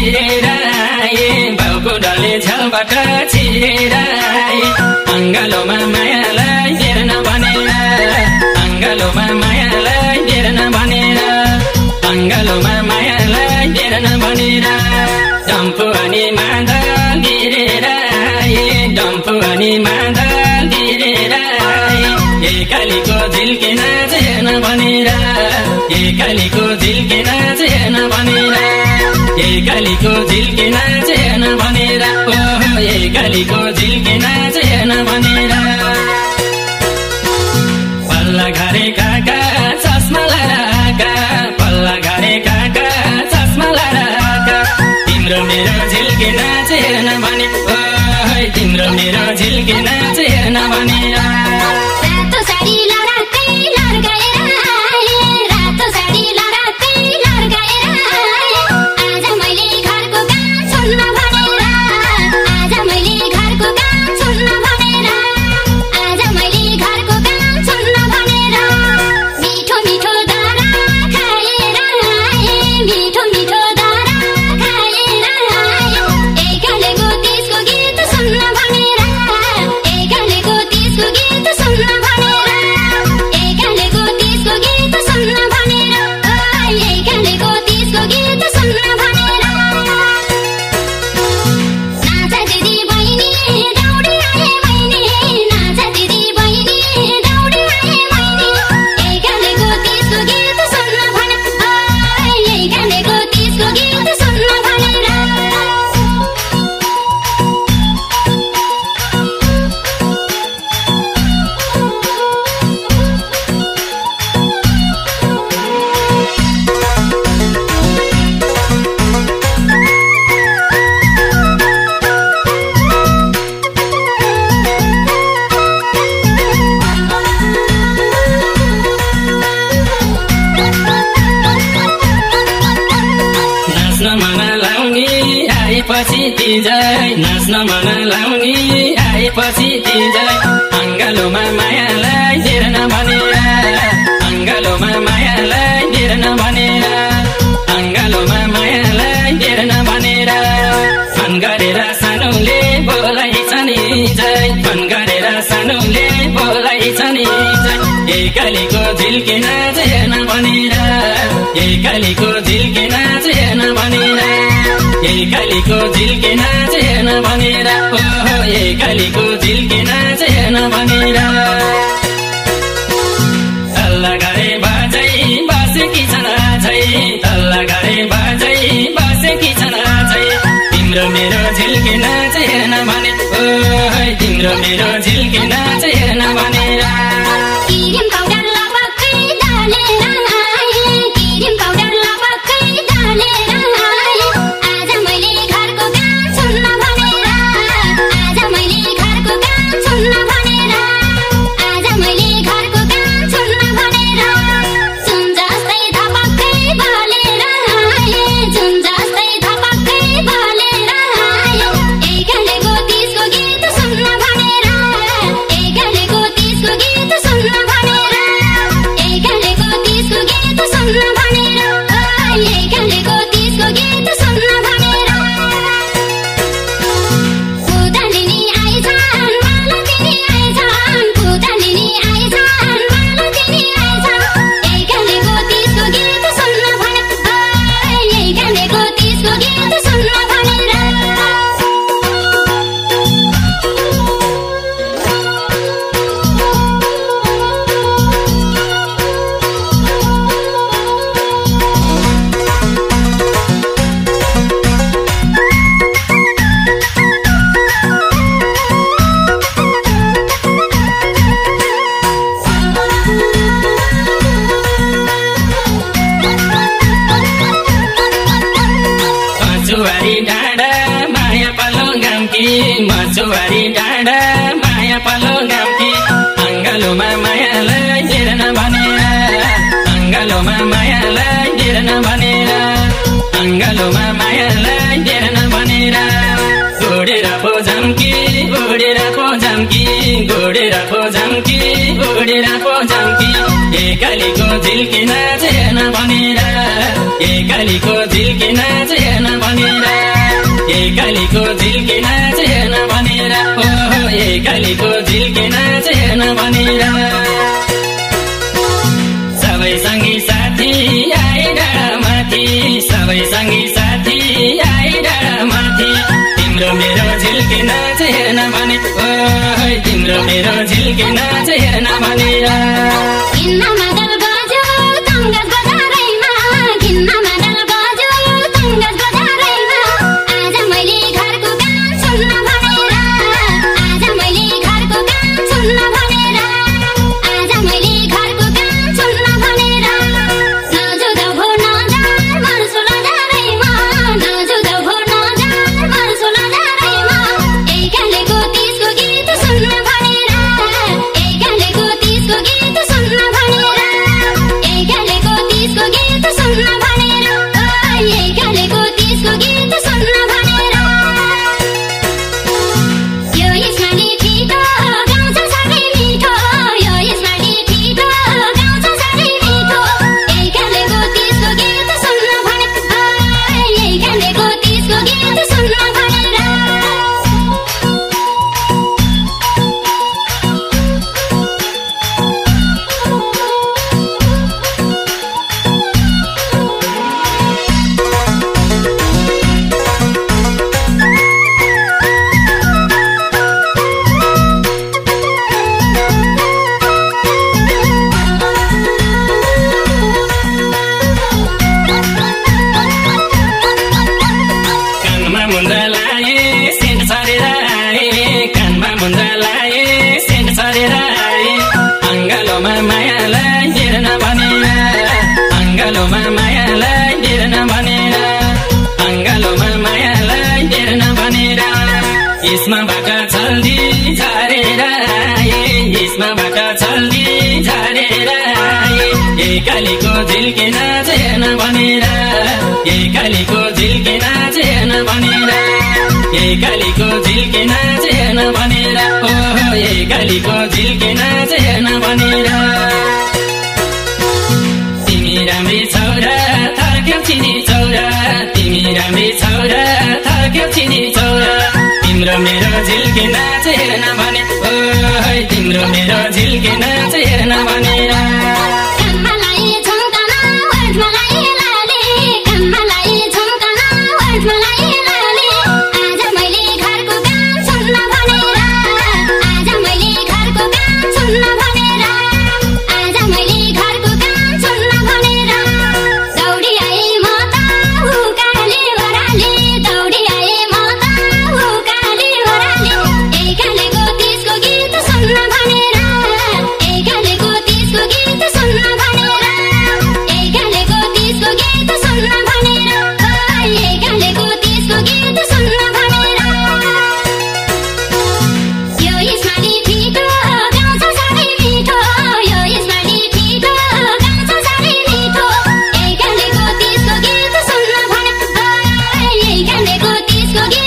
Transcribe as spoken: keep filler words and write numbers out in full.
भिरेर आए बाउको डले छेउबाट छिरेर आए अङ्गालोमा मायालाई हेर्न भनेर अङ्गालोमा मायालाई हेर्न भनेर अङ्गालोमा मायालाई हेर्न भनेर डम्फु अनि मादल भिरेर आए डम्फु अनि मादल भिरेर आए एकालीको झिल्के नाच हेर्न भनेर एकालीको झिल्के नाच हेर्न भनेर एकालीको झिल्के नाच हेर्न भनेर ओहो एकालीको झिल्के नाच हेर्न भनेर पल्ला घरे काका चस्मा लगाएका पल्ला घरे काका चस्मा लगाएका तिम्रो मेरो झिल्के नाच हेर्न भने ओहो तिम्रो मेरो झिल्के नाच हेर्न भनेर रातो साडी लडाकै लड्काएर आए रातो साडी लडाकै लड्काएर आए आज मैले घरको काम सुन्न भनेर आज मैले घरको काम सुन्न भनेर आज मैले घरको काम सुन्न भनेर मिठो मिठो दारा खाएर आए मिठो मिठो दारा खाएर आए एकालेको त्यसको गीत सुन्न भनेर एकालेको त्यसको गीत सुन्न भनेर एकालेको त्यसको गीत सुन्न भनेर एकालेको त्यसको गीत सुन्न भनेर नाच दिदी बहिनी दौडी आए मैले नाच दिदी बहिनी दौडी आए मैले एकालेको त्यसको गीत सुन्न भने एकालेको त्यसको गीत सुन्न भनेर नाच्न मन लाउने आएपछि तिजै नाच्न मन लाउने आएपछि तिजै अङ्गालोमा मायालाई हेर्न भनेर अङ्गालोमा मायालाई हेर्न भनेर अङ्गालोमा मायालाई हेर्न भनेर फोन गरेर सानोले बोलाइछ नि जै फोन गरेर सानोले बोलाइछ नि जै एकालीको झिल्के नाच हेर्न भनेर एकालीको झिल्के नाच हेर्न भनेर एकालीको झिल्के नाच हेर्न भनेर ओहो एकालीको झिल्के नाच हेर्न भनेर तल्ला घरे बाजै बसेकी छन् आजै तल्ला घरे बाजै बसेकी छन् आजै तिम्रो मेरो झिल्के नाच हेर्न भने ओहो तिम्रो मेरो झिल्के नाच हेर्न भनेर क्रिम पाउडर लपक्कै दलेर आए क्रिम पाउडर लपक्कै दलेर आए आज मैले घरको काम सुन्न भनेर आज मैले घरको काम सुन्न भनेर आज मैले घरको काम सुन्न भनेर सुन जस्तै धपक्कै बलेर आए सुन जस्तै धपक्कै बलेर आए एकालेको त्यसको गीत सुन्न भनेर एकालेको त्यसको गीत सुन्न भनेर एकालेको त्यसको गीत सुन्न भनेर एकालेको त्यसको गीत सुन्न भनेर पुतलिनी आइछन् माला दिनी आइछन् पुतलिनी आइछन् माला दिनी आइछन् एकालेको त्यसको गीत सुन्न भनेर एकालेको त्यसको गीत सुन्न भनेर मचुवारी डाँडा माया पालो गाउँकी मचुवारी डाँडा माया पालो गाउँकी अङ्गालोमा मायालाई हेर्न भनेर अङ्गालोमा मायालाई हेर्न भनेर अङ्गालोमा मायालाई हेर्न भनेर गोडेर पो झम्की गोडेर पो झम्की गोडेर पो झम्की गोडेर पो झम्की एकालीको झिल्के नाच हेर्न भनेर एकालीको झिल्के नाच हेर्न भनेर एकालीको झिल्के नाचेन भनेर ओहो एकालीको झिल्के नाचेन भनेर सबै सँगी साथी आए डाँडामाथि सबै सँगी साथी आए डाँडामाथि तिम्रो मेरो झिल्के नाचेन भने ओहो तिम्रो मेरो झिल्के नाचेन भनेर किन्नमा दल बज्यो तङ्गस बजारैमा किन्नमा दल बज्यो तङ्गस बजारैमा आज मैले घरको काम सुन्न भनेर आज मैले घरको काम सुन्न भनेर आज मैले घरको काम सुन्न भनेर नजुदा भो नजार मर्सु लजारैमा नजुदा भो नजार मर्सु लजारैमा एकालेको तीसको गीत सुन्न भनेर एकालेको तीसको गीत सुन्न भनेर एकालेको तीसको गीत सुन्न भनेर एकालेको तीसको गीत सुन्न भनेर यो यसमाले ठिटो गाउँछ साह्रै मिठो यो यसमाले ठिटो गाउँछ साह्रै मिठो एकालेको तीसको गीत सुन्न भने एकालेको तीसको गीत सुन्न भनेर कानमा मुन्द्रा लाए सेन्ट छरेर आए कानमा मुन्द्रा लाए सेन्ट छरेर आए अङ्गालोमा मायालाई हेर्न भनेर अङ्गालोमा मायालाई हेर्न भनेर अङ्गालोमा मायालाई हेर्न भनेर यसमाबाट छल्दी झरेर आए यसमाबाट छल्दी झरेर आए एकालीको झिल्के नाचेन भनेर एकालीको झिल्के नाचेन भनेर एकालीको झिल्के नाचेन भनेर ओहो एकालीको झिल्के नाचेन भनेर तिमी राम्री छौरा थर्क्यौ छिनी चौरा तिमी राम्री छौरा थर्क्यौ छिनी चौरा तिम्रो मेरो झिल्के नाचेन भने ओहो तिम्रो मेरो झिल्के नाचेन भनेर कानमा लाए झम्काना वर्षमा लाए लाले कानमा लाए झम्काना वर्षमा लाए लाले आज मैले घरको काम सुन्न भनेर आज मैले घरको काम सुन्न भनेर आज मैले घरको काम सुन्न भनेर दौडी आए म त उकाली ओह्राली दौडी आए म त उकाली ओह्राली एकालेको तीसको गीत सुन्न भनेर एकालेको तीसको गीत सुन्न भनेर एकालेको तीसको गीत सुन्न भनेर एकालेको तीसको गीत सुन्न भनेर यो यसमाले ठिटो गाउँछ साह्रै मिठो यो यसमाले ठिटो गाउँछ साह्रै मिठो एकालेको तीसको गीत सुन्न भने एकालेको तीसको गीत